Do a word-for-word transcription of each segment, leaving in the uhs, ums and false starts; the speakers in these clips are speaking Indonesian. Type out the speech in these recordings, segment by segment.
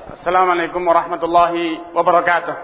Assalamualaikum warahmatullahi wabarakatuh.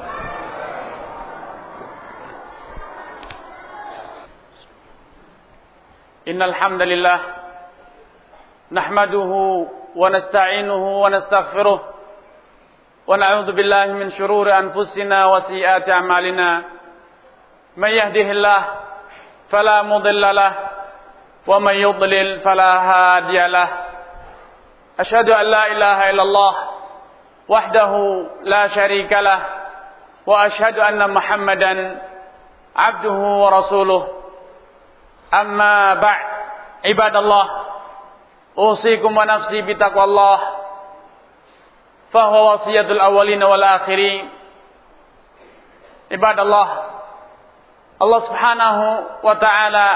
Innal hamdalillah nahmaduhu wa nasta'inuhu wa nastaghfiruh wa na'udzu billahi min shururi anfusina wa sayyiati a'malina. May yahdihillah fala mudilla lahu wa may yudlil fala hadiya lahu. Asyhadu an la ilaha illallah wahdahu la syarika lah wa asyhadu anna Muhammadan abduhu wa rasuluh. Amma ba'd, ibadallah, usikum wa nafsi bitaqwallah, fahuwa wasiyatul awwalin wal akhirin. Ibadallah, Allah subhanahu wa ta'ala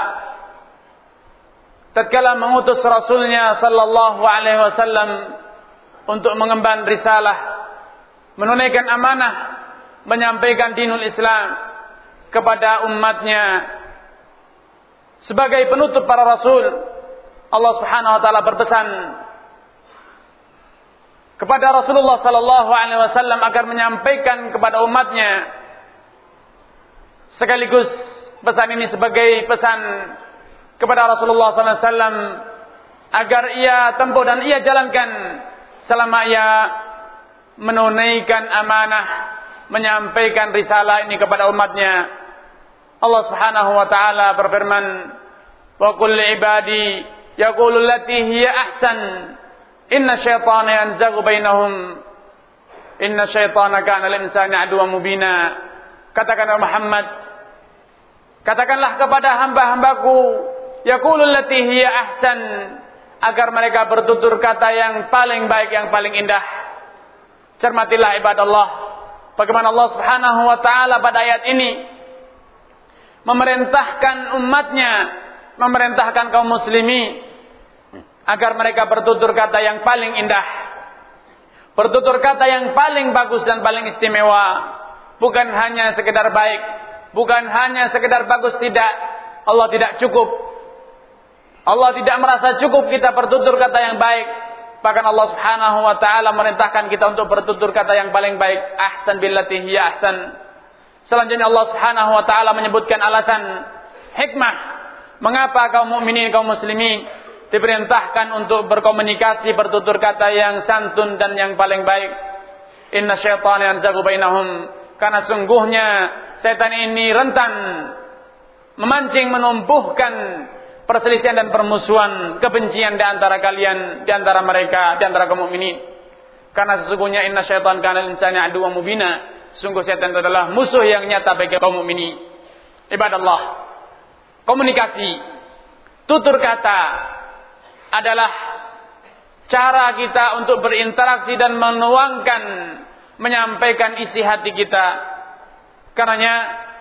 tatkala mengutus Rasulnya sallallahu alaihi wasallam untuk mengemban risalah, menunaikan amanah, menyampaikan dinul Islam kepada umatnya. Sebagai penutup para rasul, Allah Subhanahu wa taala berpesan kepada Rasulullah sallallahu alaihi wasallam agar menyampaikan kepada umatnya, sekaligus pesan ini sebagai pesan kepada Rasulullah sallallahu alaihi wasallam agar ia tempuh dan ia jalankan selama ia menunaikan amanah, menyampaikan risalah ini kepada umatnya. Allah Subhanahu wa taala berfirman, "Wa qul li ibadi yaqulu allati hiya ahsan, inna syaitana yanzaghu bainahum, inna syaitana kana lil insani aduwwan mubina." Katakanlah Muhammad, katakanlah kepada hamba-hambaku, yaqulu allati hiya ahsan, agar mereka bertutur kata yang paling baik, yang paling indah. Cermatilah ibadallah, bagaimana Allah Subhanahu wa taala pada ayat ini memerintahkan umatnya, memerintahkan kaum muslimin agar mereka bertutur kata yang paling indah, bertutur kata yang paling bagus dan paling istimewa. Bukan hanya sekedar baik, bukan hanya sekedar bagus, tidak. Allah tidak cukup. Allah tidak merasa cukup kita bertutur kata yang baik. Bahkan Allah Subhanahu wa taala merintahkan kita untuk bertutur kata yang paling baik, ahsan billati hiya ahsan. Selanjutnya Allah Subhanahu wa taala menyebutkan alasan, hikmah mengapa kaum mukminin, kaum muslimin diperintahkan untuk berkomunikasi, bertutur kata yang santun dan yang paling baik. Inna syaitana yanzaghu bainahum, karena sungguhnya setan ini rentan memancing, menumbuhkan perselisihan dan permusuhan, kebencian di antara kalian, di antara mereka, di antara kaum mukminin. Karena sesungguhnya inna syaitan kana lil insani aduwwan mubina, sungguh setan itu adalah musuh yang nyata bagi kaum mukminin. Ibadallah, komunikasi, tutur kata adalah cara kita untuk berinteraksi dan menuangkan, menyampaikan isi hati kita. Karenanya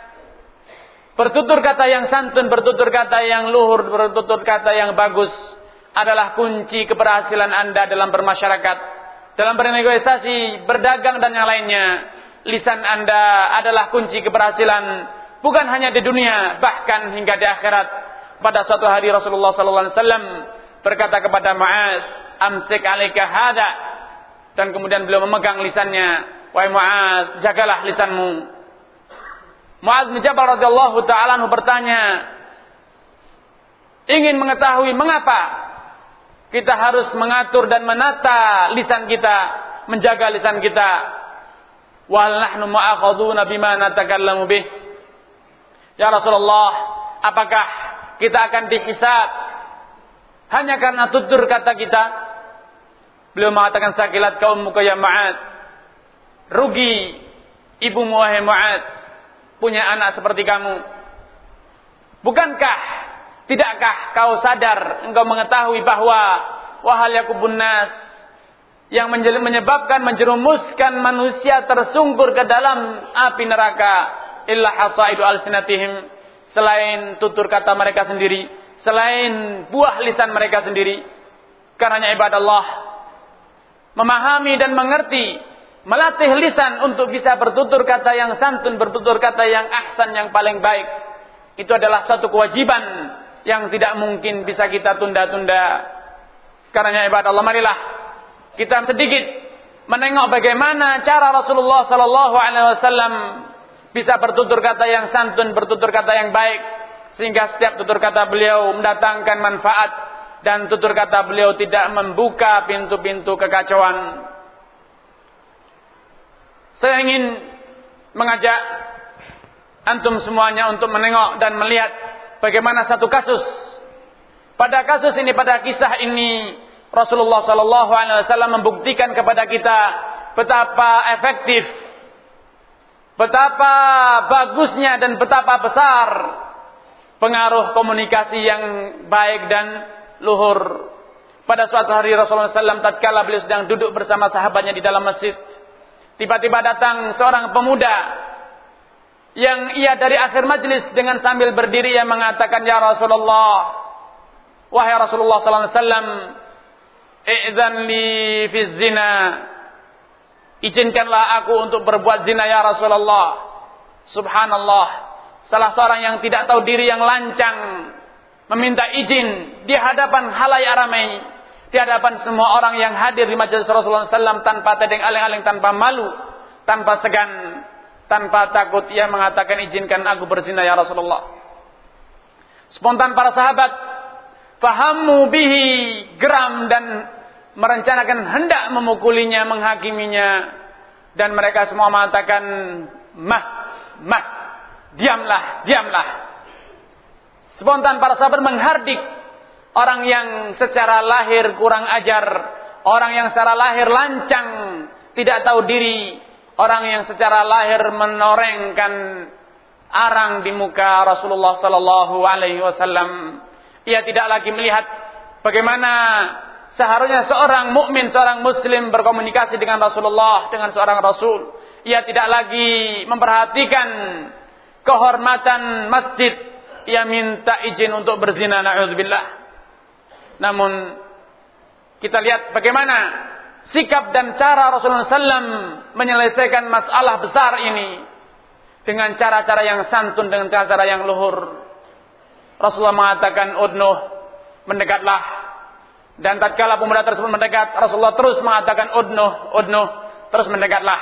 bertutur kata yang santun, bertutur kata yang luhur, bertutur kata yang bagus adalah kunci keberhasilan Anda dalam bermasyarakat, dalam bernegosiasi, berdagang dan yang lainnya. Lisan Anda adalah kunci keberhasilan, bukan hanya di dunia, bahkan hingga di akhirat. Pada suatu hari Rasulullah sallallahu alaihi wasallam berkata kepada Mu'adz, "Amsik 'alaika hadza." Dan kemudian beliau memegang lisannya. "Wahai Mu'adz, jagalah lisanmu." Mu'adz bin Jabal radhiyallahu ta'ala anhu bertanya, ingin mengetahui mengapa kita harus mengatur dan menata lisan kita, menjaga lisan kita. Wal nahnu mu'akhaduna bima natakallamu bih. Ya Rasulullah, apakah kita akan dihisab hanya karena tutur kata kita? Beliau mengatakan, sakilat qaumuka ya Mu'adz. Rugi ibumu wahai Mu'adz, punya anak seperti kamu. Bukankah, tidakkah kau sadar, engkau mengetahui bahwa wahal yakubun nas, yang menyebabkan, menjerumuskan manusia tersungkur ke dalam api neraka, illa hasaidu alsinatihim, selain tutur kata mereka sendiri, selain buah lisan mereka sendiri. Karenanya ibadallah, memahami dan mengerti, melatih lisan untuk bisa bertutur kata yang santun, bertutur kata yang ahsan, yang paling baik, itu adalah satu kewajiban yang tidak mungkin bisa kita tunda-tunda. Karenanya ibadallah, marilah kita sedikit menengok bagaimana cara Rasulullah sallallahu alaihi wasallam bisa bertutur kata yang santun, bertutur kata yang baik, sehingga setiap tutur kata beliau mendatangkan manfaat dan tutur kata beliau tidak membuka pintu-pintu kekacauan. Saya ingin mengajak antum semuanya untuk menengok dan melihat bagaimana satu kasus. Pada kasus ini, pada kisah ini, Rasulullah sallallahu alaihi wasallam membuktikan kepada kita betapa efektif, betapa bagusnya dan betapa besar pengaruh komunikasi yang baik dan luhur. Pada suatu hari Rasulullah sallallahu alaihi wasallam tatkala beliau sedang duduk bersama sahabatnya di dalam masjid, tiba-tiba datang seorang pemuda yang ia dari akhir majlis dengan sambil berdiri yang mengatakan, "Ya Rasulullah, wahai Rasulullah sallallahu alaihi wasallam, i'zan li fi zina. Izinkanlah aku untuk berbuat zina ya Rasulullah." Subhanallah, salah seorang yang tidak tahu diri, yang lancang, meminta izin di hadapan khalayak ramai, di hadapan semua orang yang hadir di majelis Rasulullah sallallahu alaihi wasallam, tanpa tedeng aling-aling, tanpa malu, tanpa segan, tanpa takut. Ia mengatakan, "Izinkan aku berzina ya Rasulullah." Spontan para sahabat fahamu bihi, geram dan merencanakan hendak memukulinya, menghakiminya, dan mereka semua mengatakan, "Mah, mah, diamlah, diamlah." Spontan para sahabat menghardik orang yang secara lahir kurang ajar, orang yang secara lahir lancang, tidak tahu diri, orang yang secara lahir menorengkan arang di muka Rasulullah sallallahu alaihi wasallam. Ia tidak lagi melihat bagaimana seharusnya seorang mukmin, seorang muslim berkomunikasi dengan Rasulullah, dengan seorang rasul. Ia tidak lagi memperhatikan kehormatan masjid. Ia minta izin untuk berzina, na'udzubillah. Namun kita lihat bagaimana sikap dan cara Rasulullah sallallahu alaihi wasallam menyelesaikan masalah besar ini dengan cara-cara yang santun, dengan cara-cara yang luhur. Rasulullah mengatakan, "Udnuh, mendekatlah." Dan tatkala pemuda tersebut mendekat, Rasulullah terus mengatakan, "Udnuh, udnuh," terus mendekatlah.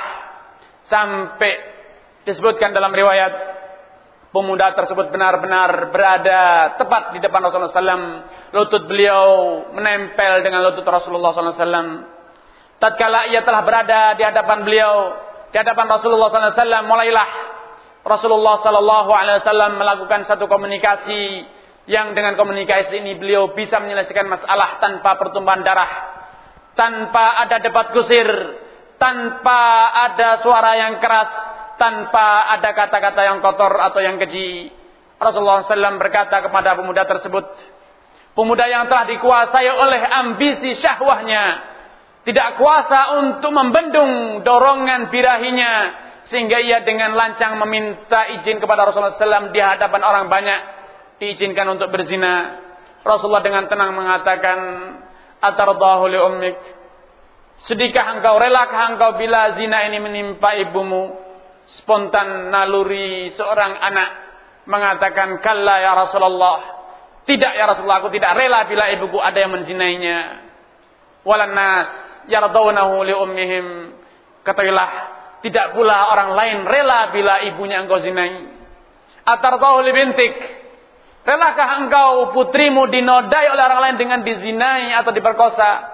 Sampai disebutkan dalam riwayat, pemuda tersebut benar-benar berada tepat di depan Rasulullah sallallahu alaihi wasallam. Lutut beliau menempel dengan lutut Rasulullah sallallahu alaihi wasallam. Tatkala ia telah berada di hadapan beliau, di hadapan Rasulullah sallallahu alaihi wasallam, mulailah Rasulullah sallallahu alaihi wasallam melakukan satu komunikasi yang dengan komunikasi ini beliau bisa menyelesaikan masalah tanpa pertumpahan darah, tanpa ada debat kusir, tanpa ada suara yang keras, tanpa ada kata-kata yang kotor atau yang keji. Rasulullah sallallahu alaihi wasallam berkata kepada pemuda tersebut, pemuda yang telah dikuasai oleh ambisi syahwahnya, tidak kuasa untuk membendung dorongan birahinya, sehingga ia dengan lancang meminta izin kepada Rasulullah sallallahu alaihi wasallam di hadapan orang banyak, diizinkan untuk berzina. Rasulullah dengan tenang mengatakan, "Atardahu li ummik? Sedihkah engkau, relakah engkau bila zina ini menimpa ibumu?" Spontan naluri seorang anak mengatakan, "Kalla ya Rasulullah." Tidak ya Rasulullah, aku tidak rela bila ibuku ada yang menzinainya. Walan nas yardawnahu li ummihim. Katakanlah, tidak pula orang lain rela bila ibunya engkau zinai. Atardahu li bintik. Relakah engkau putrimu dinodai oleh orang lain dengan dizinai atau diperkosa?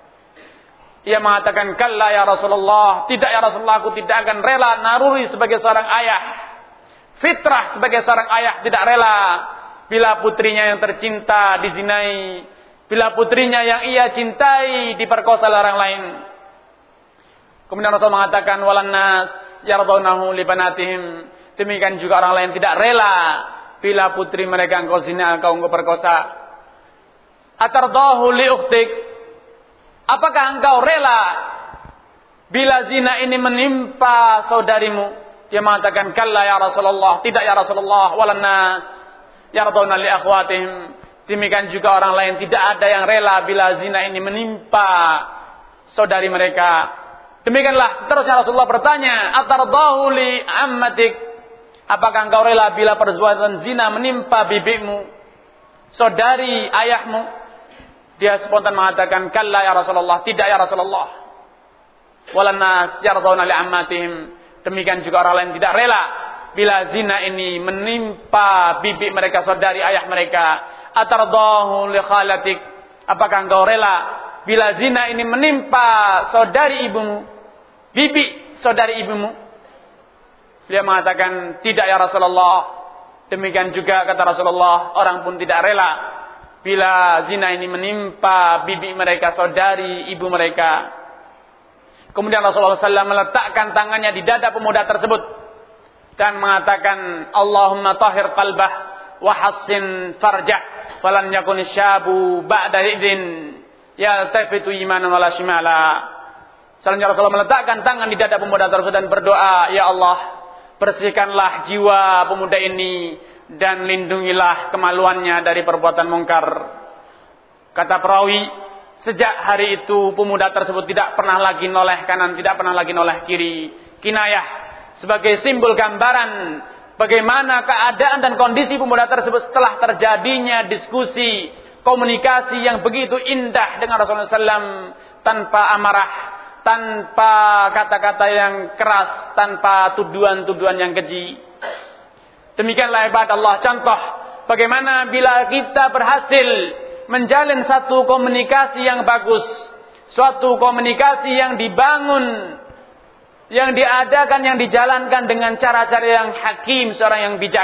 Ia mengatakan, "Kalla ya Rasulullah." Tidak ya Rasulullah, aku tidak akan rela. Naruri sebagai seorang ayah, fitrah sebagai seorang ayah, tidak rela bila putrinya yang tercinta dizinai, bila putrinya yang ia cintai diperkosa oleh orang lain. Kemudian Rasul mengatakan, "Walan nas yardawnahu li banatihim." Demikian juga orang lain tidak rela bila putri mereka engkau zina, engkau engkau perkosa. "Atardahu li ukhtik." Apakah engkau rela bila zina ini menimpa saudarimu? Dia mengatakan, "Kalla ya Rasulullah." Tidak ya Rasulullah. "Walan nas yardawna li akhwatihim." Demikian juga orang lain tidak ada yang rela bila zina ini menimpa saudari mereka. Demikianlah seterusnya Rasulullah bertanya, "Atardahu li ammatik?" Apakah engkau rela bila perbuatan zina menimpa bibimu, saudari ayahmu? Dia spontan mengatakan, "Kalla ya Rasulullah." Tidak ya Rasulullah. walan nas yardawna li'ammatihim. Demikian juga orang lain tidak rela bila zina ini menimpa bibi mereka, saudari ayah mereka. Atardahu li khalatik, apakah engkau rela bila zina ini menimpa saudari ibumu, bibi saudari ibumu? Beliau mengatakan, tidak ya Rasulullah. Demikian juga kata Rasulullah, orang pun tidak rela bila zina ini menimpa bibi mereka, saudari ibu mereka. Kemudian Rasulullah shallallahu alaihi wasallam meletakkan tangannya di dada pemuda tersebut dan mengatakan, Allahumma tahhir qalbah wa hassin farjah falan yakun syabu ba'da idin yaltafitu imanan wala shimala. Selanjutnya Rasulullah meletakkan tangan di dada pemuda tersebut dan berdoa, ya Allah, bersihkanlah jiwa pemuda ini dan lindungilah kemaluannya dari perbuatan mungkar. Kata perawi, sejak hari itu pemuda tersebut tidak pernah lagi noleh kanan, tidak pernah lagi noleh kiri. Kinayah sebagai simbol gambaran bagaimana keadaan dan kondisi pemuda tersebut setelah terjadinya diskusi, komunikasi yang begitu indah dengan Rasulullah shallallahu alaihi wasallam, tanpa amarah, tanpa kata-kata yang keras, tanpa tuduhan-tuduhan yang keji. Demikianlah ibadah Allah, contoh bagaimana bila kita berhasil menjalin satu komunikasi yang bagus, suatu komunikasi yang dibangun, yang diadakan, yang dijalankan dengan cara-cara yang hakim, seorang yang bijak.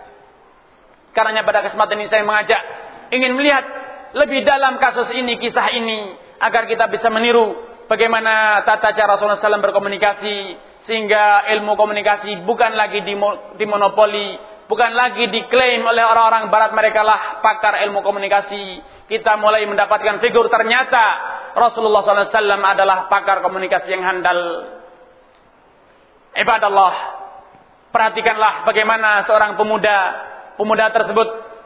Karenanya pada kesempatan ini saya mengajak, ingin melihat lebih dalam kasus ini, kisah ini, agar kita bisa meniru bagaimana tata cara Rasulullah shallallahu alaihi wasallam berkomunikasi, sehingga ilmu komunikasi bukan lagi dimonopoli, bukan lagi diklaim oleh orang-orang barat, mereka lah pakar ilmu komunikasi. Kita mulai mendapatkan figur, ternyata Rasulullah shallallahu alaihi wasallam adalah pakar komunikasi yang handal. Ibadallah, perhatikanlah bagaimana seorang pemuda, pemuda tersebut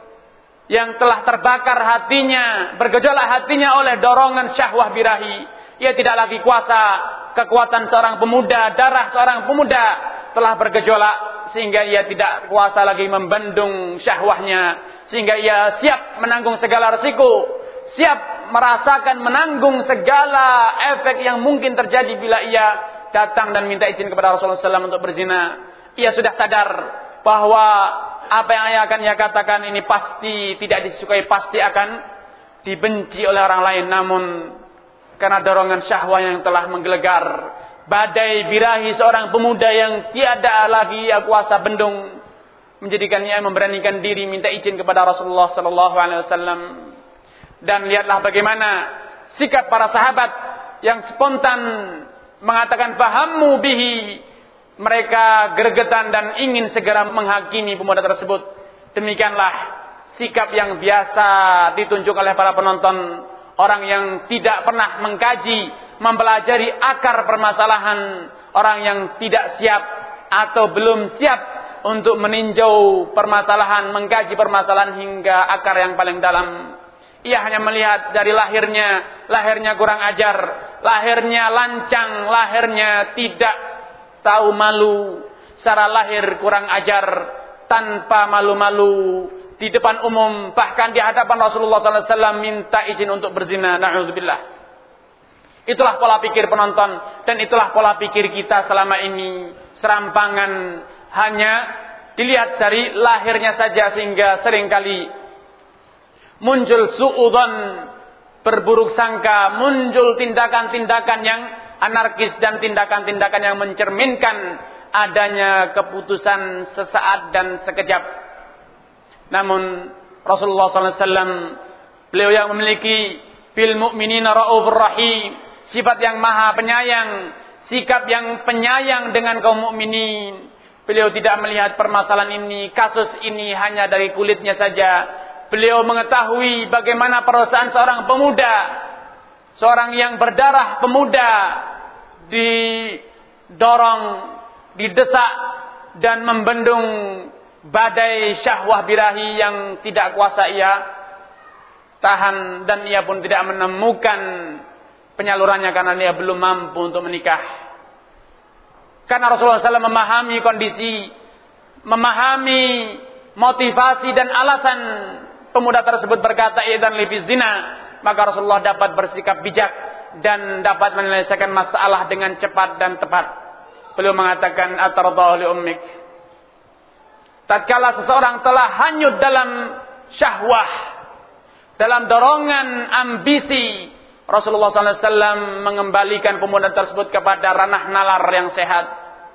yang telah terbakar hatinya, bergejolak hatinya oleh dorongan syahwah birahi. Ia tidak lagi kuasa, kekuatan seorang pemuda, darah seorang pemuda telah bergejolak sehingga ia tidak kuasa lagi membendung syahwahnya, sehingga ia siap menanggung segala resiko, siap merasakan menanggung segala efek yang mungkin terjadi bila ia datang dan minta izin kepada Rasulullah shallallahu alaihi wasallam untuk berzina. Ia sudah sadar bahwa apa yang ia akan ia katakan ini pasti tidak disukai, pasti akan dibenci oleh orang lain. Namun karena dorongan syahwat yang telah menggelegar, badai birahi seorang pemuda yang tiada lagi ia kuasa bendung, menjadikan ia memberanikan diri minta izin kepada Rasulullah sallallahu alaihi wasallam. Dan lihatlah bagaimana sikap para sahabat yang spontan mengatakan fahammu bihi. Mereka gregetan dan ingin segera menghakimi pemuda tersebut. Demikianlah sikap yang biasa ditunjuk oleh para penonton, orang yang tidak pernah mengkaji, mempelajari akar permasalahan, orang yang tidak siap atau belum siap untuk meninjau permasalahan, mengkaji permasalahan hingga akar yang paling dalam. Ia hanya melihat dari lahirnya, lahirnya kurang ajar, lahirnya lancang, lahirnya tidak tahu malu, secara lahir kurang ajar, tanpa malu-malu, di depan umum, bahkan di hadapan Rasulullah sallallahu alaihi wasallam minta izin untuk berzina. Na'udzubillah. Itulah pola pikir penonton, dan itulah pola pikir kita selama ini. Serampangan hanya dilihat dari lahirnya saja, sehingga seringkali muncul su'udzon, berburuk sangka, muncul tindakan-tindakan yang anarkis dan tindakan-tindakan yang mencerminkan adanya keputusan sesaat dan sekejap. Namun Rasulullah sallallahu alaihi wasallam, beliau yang memiliki bil mu'minina raufur rahim, sifat yang maha penyayang, sikap yang penyayang dengan kaum mukminin. Beliau tidak melihat permasalahan ini, kasus ini hanya dari kulitnya saja. Beliau mengetahui bagaimana perasaan seorang pemuda, seorang yang berdarah pemuda, didorong, didesak dan membendung badai syahwah birahi yang tidak kuasa ia tahan, dan ia pun tidak menemukan penyalurannya karena ia belum mampu untuk menikah. Karena Rasulullah shallallahu alaihi wasallam memahami kondisi, memahami motivasi dan alasan pemuda tersebut berkata idzan li zina, maka Rasulullah dapat bersikap bijak dan dapat menyelesaikan masalah dengan cepat dan tepat. Beliau mengatakan atardahu li ummik. Tatkala seseorang telah hanyut dalam syahwah, dalam dorongan ambisi, Rasulullah sallallahu alaihi wasallam mengembalikan pemuda tersebut kepada ranah nalar yang sehat.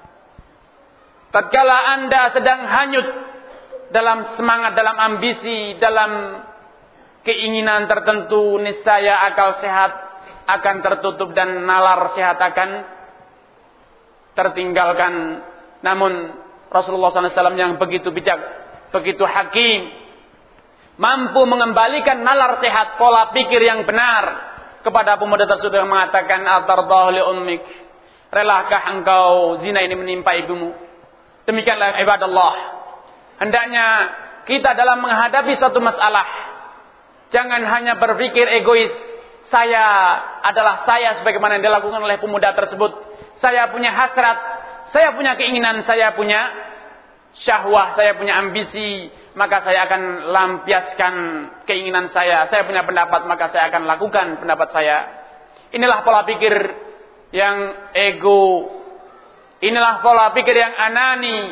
Tatkala Anda sedang hanyut dalam semangat, dalam ambisi, dalam keinginan tertentu, niscaya akal sehat akan tertutup dan nalar sehat akan tertinggalkan. Namun Rasulullah sallallahu alaihi wasallam yang begitu bijak, begitu hakim, mampu mengembalikan nalar sehat, pola pikir yang benar kepada pemuda tersebut yang mengatakan atardahu li ummik. Relakah engkau zina ini menimpa ibumu? Demikianlah ibadallah. Hendaknya kita dalam menghadapi suatu masalah, jangan hanya berpikir egois. Saya adalah saya sebagaimana yang dilakukan oleh pemuda tersebut. Saya punya hasrat, saya punya keinginan, saya punya syahwah, saya punya ambisi, maka saya akan lampiaskan keinginan saya. Saya punya pendapat, maka saya akan lakukan pendapat saya. Inilah pola pikir yang ego. Inilah pola pikir yang anani.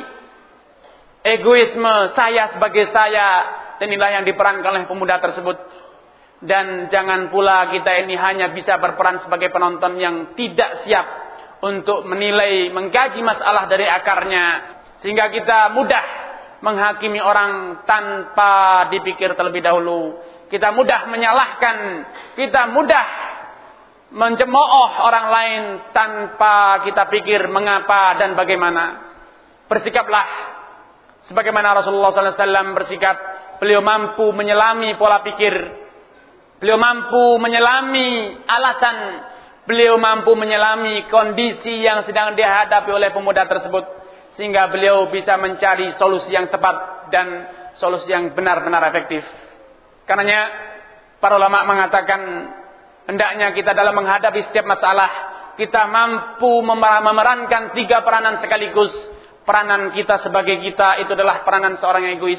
Egoisme, saya sebagai saya. Dan inilah yang diperankan oleh pemuda tersebut. Dan jangan pula kita ini hanya bisa berperan sebagai penonton yang tidak siap untuk menilai, mengkaji masalah dari akarnya. Sehingga kita mudah menghakimi orang tanpa dipikir terlebih dahulu. Kita mudah menyalahkan, kita mudah mencemooh orang lain tanpa kita pikir mengapa dan bagaimana. Bersikaplah sebagaimana Rasulullah sallallahu alaihi wasallam bersikap. Beliau mampu menyelami pola pikir, beliau mampu menyelami alasan, beliau mampu menyelami kondisi yang sedang dihadapi oleh pemuda tersebut. Sehingga beliau bisa mencari solusi yang tepat dan solusi yang benar-benar efektif. Karenanya para ulama mengatakan hendaknya kita dalam menghadapi setiap masalah, kita mampu memerankan tiga peranan sekaligus. Peranan kita sebagai kita itu adalah peranan seorang yang egois.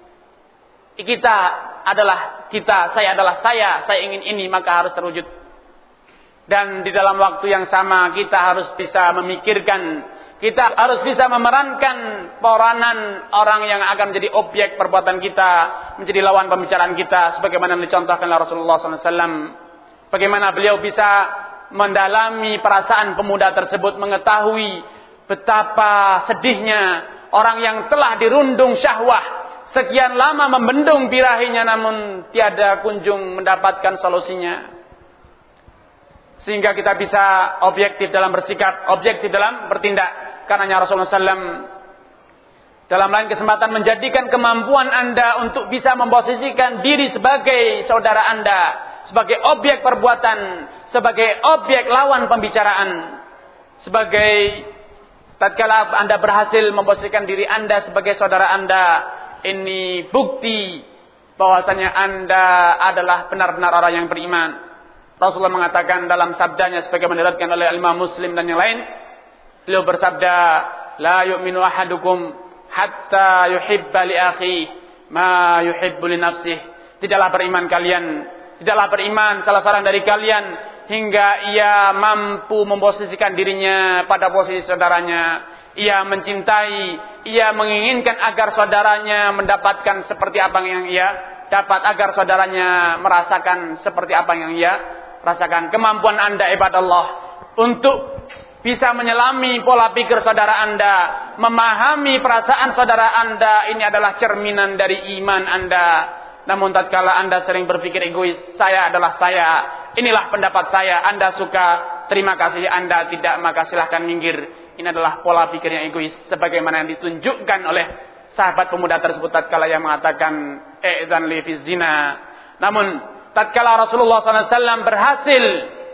Kita adalah kita, saya adalah saya, saya ingin ini, maka harus terwujud. Dan di dalam waktu yang sama kita harus bisa memikirkan, kita harus bisa memerankan peranan orang yang akan menjadi objek perbuatan kita, menjadi lawan pembicaraan kita, sebagaimana dicontohkan oleh Rasulullah sallallahu alaihi wasallam. Bagaimana beliau bisa mendalami perasaan pemuda tersebut, mengetahui betapa sedihnya orang yang telah dirundung syahwah, sekian lama membendung birahinya namun tiada kunjung mendapatkan solusinya. Sehingga kita bisa objektif dalam bersikap, objektif dalam bertindak. Karenanya Rasulullah sallallahu alaihi wasallam dalam lain kesempatan menjadikan kemampuan Anda untuk bisa memposisikan diri sebagai saudara Anda, sebagai objek perbuatan, sebagai objek lawan pembicaraan, sebagai tatkala Anda berhasil memposisikan diri Anda sebagai saudara Anda, ini bukti bahwasanya Anda adalah benar-benar orang yang beriman. Rasulullah mengatakan dalam sabdanya sebagaimana diriwayatkan oleh Imam Muslim dan yang lain, beliau bersabda, la yu'minu ahadukum hatta yuhibba li akhi ma yuhibbu li nafsih. Tidaklah beriman kalian, tidaklah beriman salah seorang dari kalian hingga ia mampu memposisikan dirinya pada posisi saudaranya. Ia mencintai, ia menginginkan agar saudaranya mendapatkan seperti apa yang ia dapat, agar saudaranya merasakan seperti apa yang ia rasakan. Kemampuan Anda ibadallah untuk bisa menyelami pola pikir saudara Anda, memahami perasaan saudara Anda, ini adalah cerminan dari iman Anda. Namun tatkala Anda sering berpikir egois, saya adalah saya, inilah pendapat saya, Anda suka, terima kasih, Anda tidak, maka silahkan minggir. Ini adalah pola pikir yang egois, sebagaimana yang ditunjukkan oleh sahabat pemuda tersebut tatkala yang mengatakan i'zan li fi zina. Namun tatkala Rasulullah sallallahu alaihi wasallam berhasil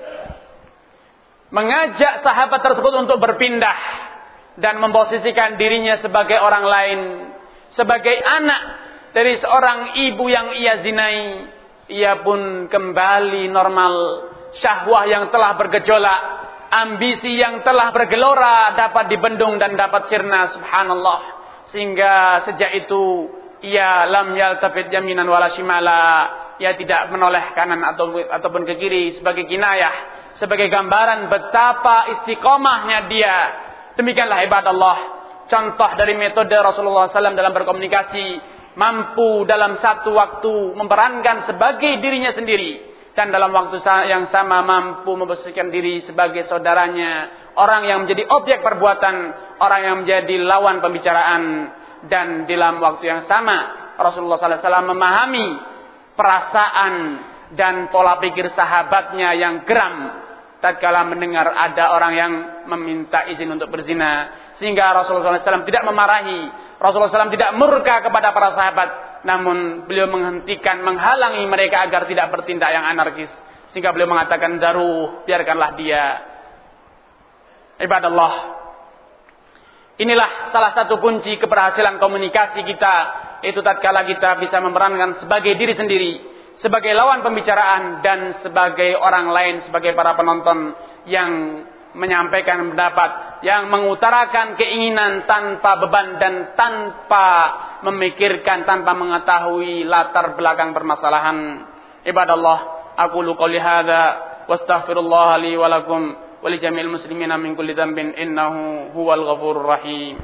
mengajak sahabat tersebut untuk berpindah dan memposisikan dirinya sebagai orang lain, sebagai anak dari seorang ibu yang ia zinai, ia pun kembali normal. Syahwah yang telah bergejolak, ambisi yang telah bergelora dapat dibendung dan dapat sirna, subhanallah. Sehingga sejak itu ia lam yaltafit yaminan wala shimala, ia tidak menoleh kanan atau ataupun ke kiri sebagai kinayah sebagai gambaran betapa istiqomahnya dia. Demikianlah ibadallah, contoh dari metode Rasulullah sallallahu alaihi wasallam dalam berkomunikasi, mampu dalam satu waktu memerankan sebagai dirinya sendiri, dan dalam waktu yang sama mampu memposisikan diri sebagai saudaranya, orang yang menjadi objek perbuatan, orang yang menjadi lawan pembicaraan. Dan dalam waktu yang sama Rasulullah sallallahu alaihi wasallam memahami perasaan dan pola pikir sahabatnya yang geram tatkala mendengar ada orang yang meminta izin untuk berzina, sehingga Rasulullah sallallahu alaihi wasallam tidak memarahi, Rasulullah sallallahu alaihi wasallam tidak murka kepada para sahabat, namun beliau menghentikan, menghalangi mereka agar tidak bertindak yang anarkis, sehingga beliau mengatakan, daruh, biarkanlah dia. Ibadallah, inilah salah satu kunci keberhasilan komunikasi kita, itu tatkala kita bisa memerankan sebagai diri sendiri, sebagai lawan pembicaraan, dan sebagai orang lain, sebagai para penonton yang menyampaikan pendapat, yang mengutarakan keinginan tanpa beban dan tanpa memikirkan, tanpa mengetahui latar belakang permasalahan. Ibadallah, aqulu qouli hadza wastaghfirullah li wa lakum wa li jami'il muslimina min kulli dhanbin innahu huwal ghafurur rahim.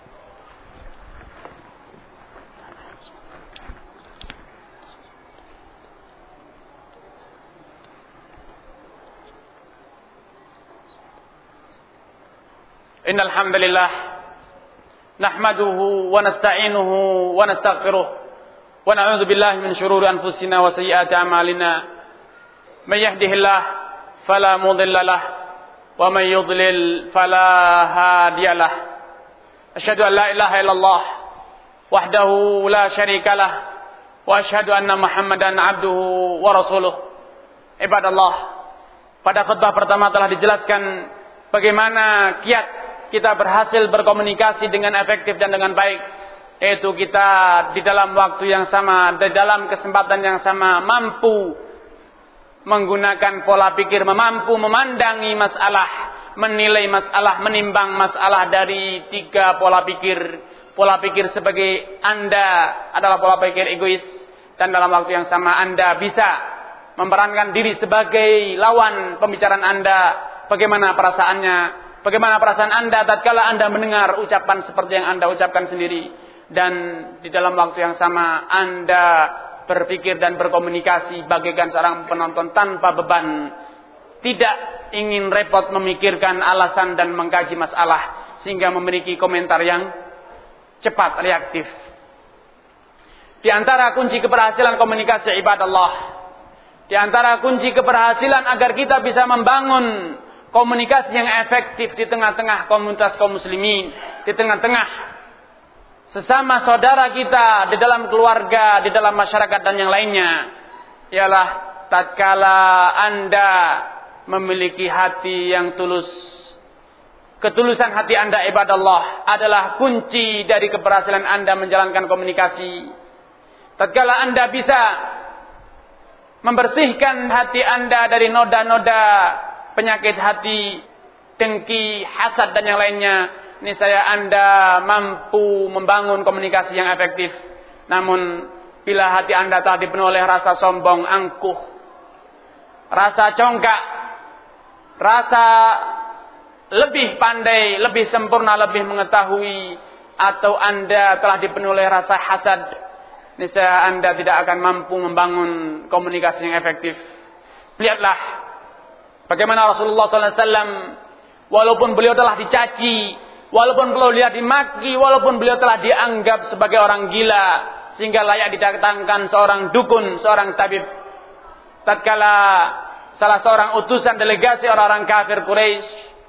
Innal hamdalillah nahmaduhu wa nasta'inuhu wa nastaghfiruh wa na'udzu billahi min shururi anfusina wa sayyiati a'malina. May yahdihillah fala mudilla lahu wa may yudlil fala hadiya lahu. Asyhadu an la ilaha illallah wahdahu la syarika lahu wa asyhadu anna Muhammadan abduhu wa rasuluh. Ibadallah, pada khutbah pertama telah dijelaskan bagaimana kiat kita berhasil berkomunikasi dengan efektif dan dengan baik, yaitu kita di dalam waktu yang sama, di dalam kesempatan yang sama mampu menggunakan pola pikir, mampu memandangi masalah, menilai masalah, menimbang masalah dari tiga pola pikir. Pola pikir sebagai Anda adalah pola pikir egois, dan dalam waktu yang sama Anda bisa memerankan diri sebagai lawan pembicaraan Anda. Bagaimana perasaannya? Bagaimana perasaan Anda tatkala Anda mendengar ucapan seperti yang Anda ucapkan sendiri, dan di dalam waktu yang sama Anda berpikir dan berkomunikasi bagaikan seorang penonton tanpa beban, tidak ingin repot memikirkan alasan dan mengkaji masalah, sehingga memiliki komentar yang cepat, reaktif. Di antara kunci keberhasilan komunikasi ibadallah, di antara kunci keberhasilan agar kita bisa membangun komunikasi yang efektif di tengah-tengah komunitas kaum muslimin, di tengah-tengah sesama saudara kita, di dalam keluarga, di dalam masyarakat dan yang lainnya, ialah tatkala Anda memiliki hati yang tulus. Ketulusan hati Anda ibadallah adalah kunci dari keberhasilan Anda menjalankan komunikasi. Tatkala Anda bisa membersihkan hati Anda dari noda-noda penyakit hati, dengki, hasad dan yang lainnya, niscaya Anda mampu membangun komunikasi yang efektif. Namun bila hati Anda telah dipenuhi oleh rasa sombong, angkuh, rasa congkak, rasa lebih pandai, lebih sempurna, lebih mengetahui, atau Anda telah dipenuhi oleh rasa hasad, niscaya Anda tidak akan mampu membangun komunikasi yang efektif. Lihatlah bagaimana Rasulullah sallallahu alaihi wasallam, walaupun beliau telah dicaci, walaupun beliau dimaki, walaupun beliau telah dianggap sebagai orang gila, sehingga layak didatangkan seorang dukun, seorang tabib, tatkala salah seorang utusan delegasi orang-orang kafir Quraisy,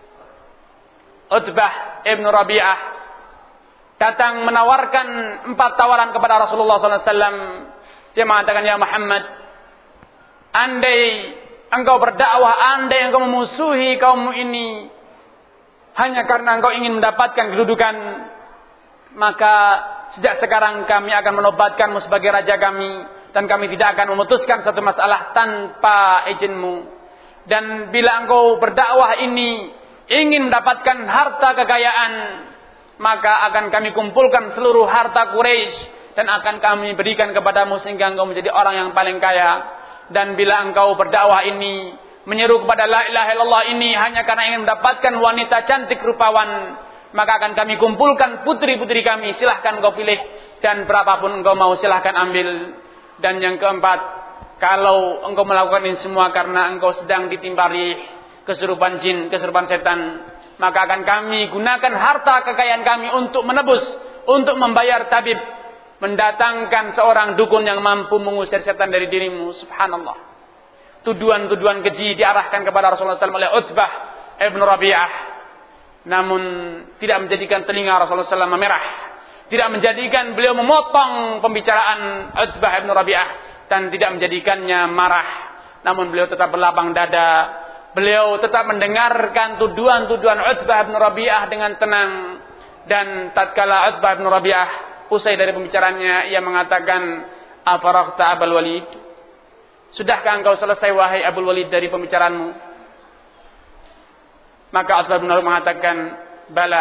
Utbah ibn Rabi'ah, datang menawarkan empat tawaran kepada Rasulullah sallallahu alaihi wasallam. Dia mengatakan, ya Muhammad, andai engkau berdakwah, andai engkau memusuhi kaummu ini hanya karena engkau ingin mendapatkan kedudukan, maka sejak sekarang kami akan menobatkanmu sebagai raja kami, dan kami tidak akan memutuskan satu masalah tanpa izinmu. Dan bila engkau berdakwah ini ingin mendapatkan harta kekayaan, maka akan kami kumpulkan seluruh harta Quraisy dan akan kami berikan kepadamu sehingga engkau menjadi orang yang paling kaya. Dan bila engkau berdakwah ini menyeru kepada la ilaha illallah ini hanya karena ingin mendapatkan wanita cantik rupawan, maka akan kami kumpulkan putri-putri kami, silahkan engkau pilih, dan berapapun engkau mau silahkan ambil. Dan yang keempat, kalau engkau melakukan ini semua karena engkau sedang ditimpa rih, kesurupan jin, kesurupan setan, maka akan kami gunakan harta kekayaan kami untuk menebus, untuk membayar tabib, mendatangkan seorang dukun yang mampu mengusir setan dari dirimu. Subhanallah. Tuduhan-tuduhan keji diarahkan kepada Rasulullah shallallahu alaihi wasallam oleh Utbah ibn Rabi'ah, namun tidak menjadikan telinga Rasulullah shallallahu alaihi wasallam memerah, tidak menjadikan beliau memotong pembicaraan Utbah ibn Rabi'ah, dan tidak menjadikannya marah, namun beliau tetap berlapang dada. Beliau tetap mendengarkan tuduhan-tuduhan Utbah bin Rabi'ah dengan tenang. Dan tatkala Utbah bin Rabi'ah usai dari pembicaraannya, ia mengatakan, "Afaraghta Abul Walid?" Sudahkah engkau selesai wahai Abul Walid dari pembicaraanmu? Maka Utbah bin Rabi'ah mengatakan, "Bala,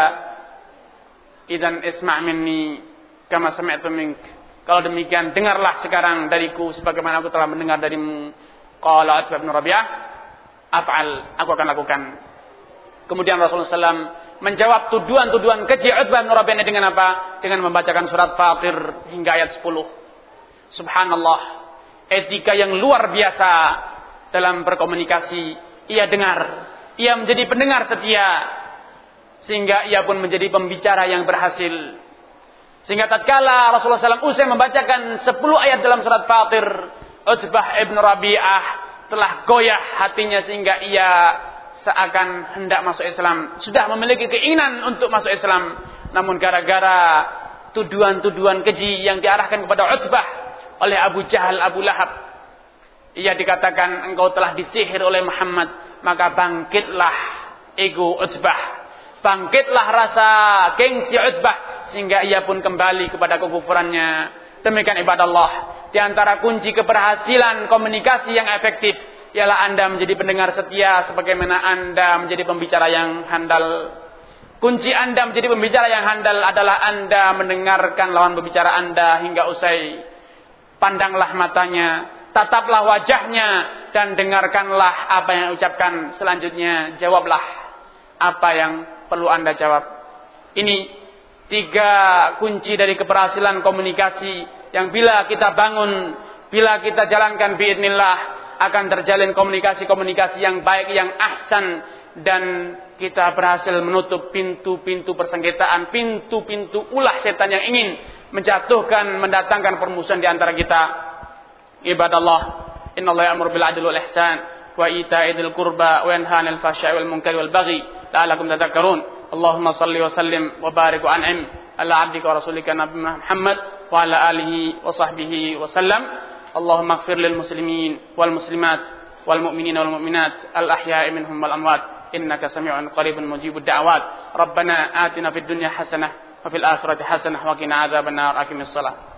idzan isma' minni kama sami'tu mink." Kalau demikian, dengarlah sekarang dariku sebagaimana aku telah mendengar darimu. Qala Utbah bin Rabi'ah, "Af'al, aku akan lakukan." Kemudian Rasulullah shallallahu alaihi wasallam menjawab tuduhan-tuduhan keji Utbah bin Rabi'ah dengan apa? Dengan membacakan surat Fatir hingga ayat sepuluh. Subhanallah, etika yang luar biasa dalam berkomunikasi. Ia dengar, ia menjadi pendengar setia, sehingga ia pun menjadi pembicara yang berhasil. Sehingga tatkala Rasulullah shallallahu alaihi wasallam usai membacakan sepuluh ayat dalam surat Fatir, Utbah ibn Rabi'ah telah goyah hatinya sehingga ia seakan hendak masuk Islam, sudah memiliki keinginan untuk masuk Islam, namun gara-gara tuduhan-tuduhan keji yang diarahkan kepada Utbah oleh Abu Jahal, Abu Lahab, ia dikatakan engkau telah disihir oleh Muhammad, maka bangkitlah ego Utbah, bangkitlah rasa gengsi Utbah, sehingga ia pun kembali kepada kekufurannya. Demikian ibadah Allah, di antara kunci keberhasilan komunikasi yang efektif ialah Anda menjadi pendengar setia sebagaimana Anda menjadi pembicara yang handal. Kunci Anda menjadi pembicara yang handal adalah Anda mendengarkan lawan pembicara Anda hingga usai. Pandanglah matanya, tataplah wajahnya, dan dengarkanlah apa yang ucapkan. Selanjutnya jawablah apa yang perlu Anda jawab. Ini tiga kunci dari keberhasilan komunikasi yang bila kita bangun, bila kita jalankan biidznillah, akan terjalin komunikasi-komunikasi yang baik, yang ahsan, dan kita berhasil menutup pintu-pintu persengketaan, pintu-pintu ulah setan yang ingin menjatuhkan, mendatangkan permusuhan di antara kita. Ibadallah, innallaha ya'muru bil 'adli wal ihsan wa ita'i dzil qurba wa yanha 'anil fahsya'i wal munkari wal baghi la'allakum tadhakkarun. Allahumma shalli wa sallim wa barik wa an'im ala 'abdika wa rasulika Nabi Muhammad wa ala alihi wa sahbihi wa sallam. اللهم اغفر للمسلمين والمسلمات والمؤمنين والمؤمنات الأحياء منهم والأموات إنك سميع قريب مجيب الدعوات ربنا آتنا في الدنيا حسنة وفي الآخرة حسنة وقنا عذاب النار أقم الصلاة